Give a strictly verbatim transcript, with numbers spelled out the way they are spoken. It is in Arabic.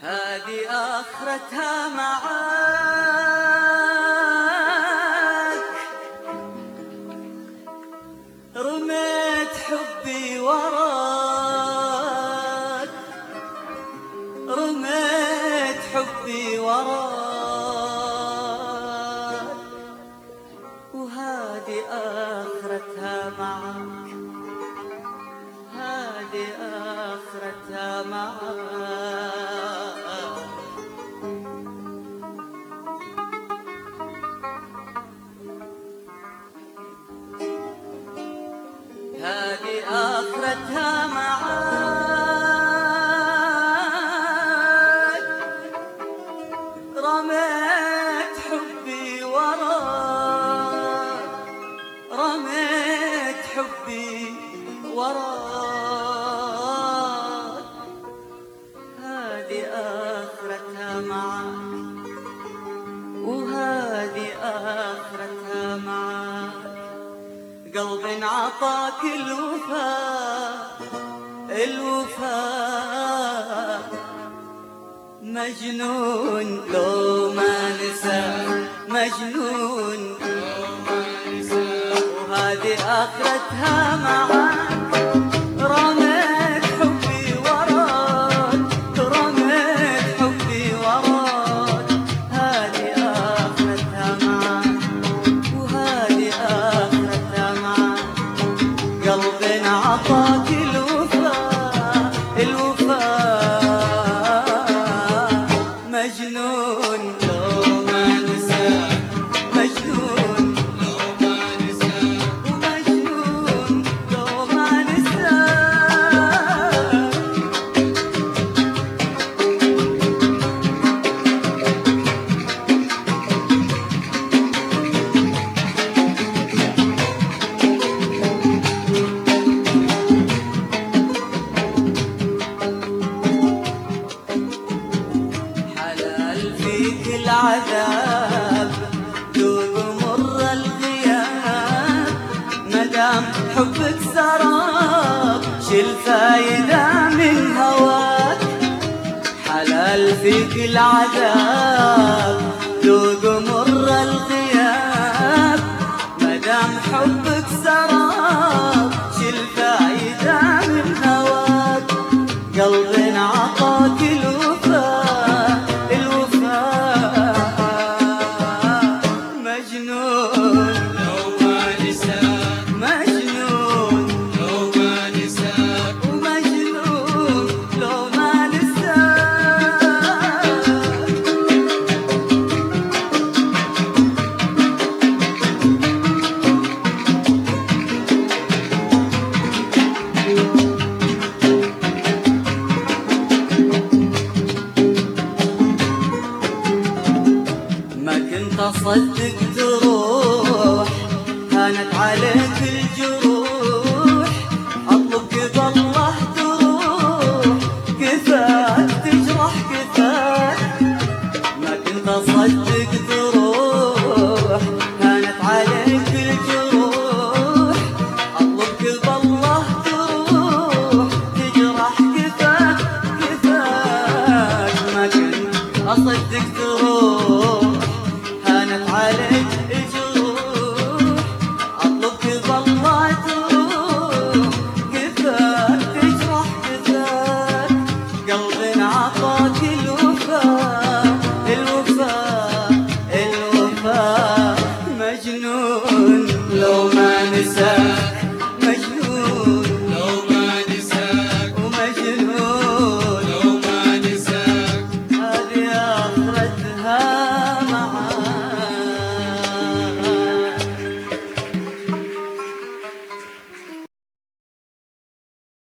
هذه آخرتها معاك، رميت حبي وراك، رميت حبي وراك، وهذه آخرتها معاك، هذه آخرتها معاك. هذه آخرتها معاك، رميت حبي وراك، رميت حبي وراك، هذه آخرتها معاك، وهذه آخرتها معاك. قلب عطاك الوفاء، الوفاء مجنون لو ما نسى، مجنون لو ما نسى، وهذه آخرتها معاك، رميت حبي وراك، رميت حبي وراك، هذه آخرتها معاك، وهذه آخرتها معاك. قلب عطاك الوفاء، الوفاء مجنون لو ما نسى، مجنون لو ما نسى، ومجنون لو ما نسى. العذاب ذوق مر الغياب، مدام حبك سراب شل فايدة من هواك. حلال فيك العذاب ذوق مر الغياب، مدام حبك سراب شل فايدة من هواك. قلب عطاك الوفاء، مجنون لو ما نسى، مجنون لو ما نسى، ومجنون لو ما نسى. ما كنت أصدق تروح، هانت عليك الجروح، أطلبك بالله تروح، كفاك تجرح كفاك. ما كنت أصدق تروح، هانت عليك الجروح، أطلبك بالله تروح، تجرح كفاك كفاك. ما كنت أصدق تروح،